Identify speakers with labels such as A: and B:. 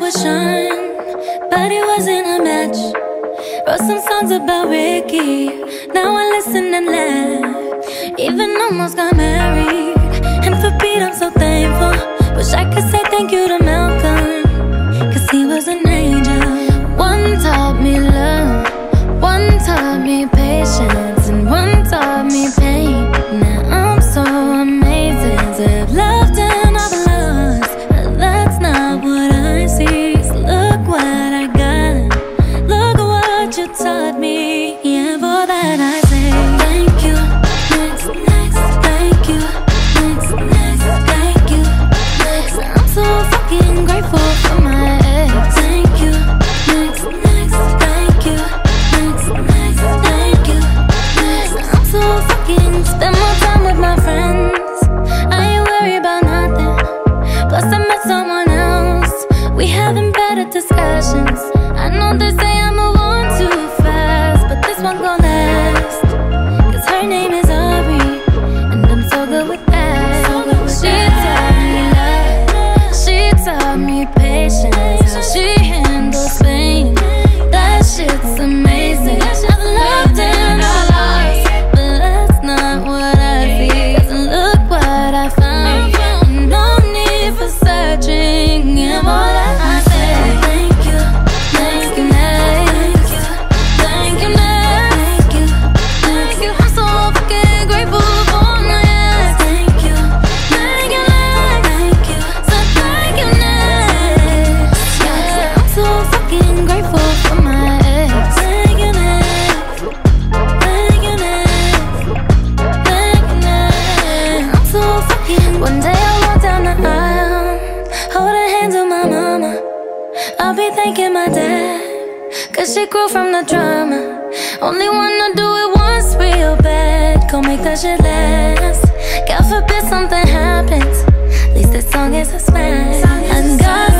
A: was Sean, but he wasn't a match. Wrote some songs about Ricky, now I listen and laugh. Even almost got married, and for Pete I'm so thankful. Wish I could say thank you to Malcolm, cause he was an angel. One taught me love, one taught me patience, and one taught me pain. Now I'm so amazing to have loved and I've lost, but that's not what I see. So look what I got, look what you taught me. Yeah, for that I say thank you, next, thank you, next, thank you, next. I'm so fucking grateful for my ex. Thank you, next, thank you, next, thank you, next. I'm so fucking spend more time with my friends. I ain't worried about nothing. Plus I met someone else. We having better discussions. I know they say I move on too fast, but this one gon' last, cause her name is Aubrey, and I'm so good with that. She taught me love, she taught me patience, how she handles pain. That shit's amazing. I've loved and I lost, but that's not what I see. Cause look what I found, no need for searching. And all that I say, thank you, thank you, next, thank you, next, thank you. I'm so fucking grateful for my ex. Thank you, next, so thank you, next. Yeah, I'm so fucking grateful for my ex. Thank you, next, thank you, next, thank you, next. I'm so fucking. One day I walk down the aisle, holding hands with my mama. I'll be thanking my dad, cause she grew from the drama. Only wanna do it once real bad, gon' make that shit last. God forbid something happens, at least this song is a smash. And God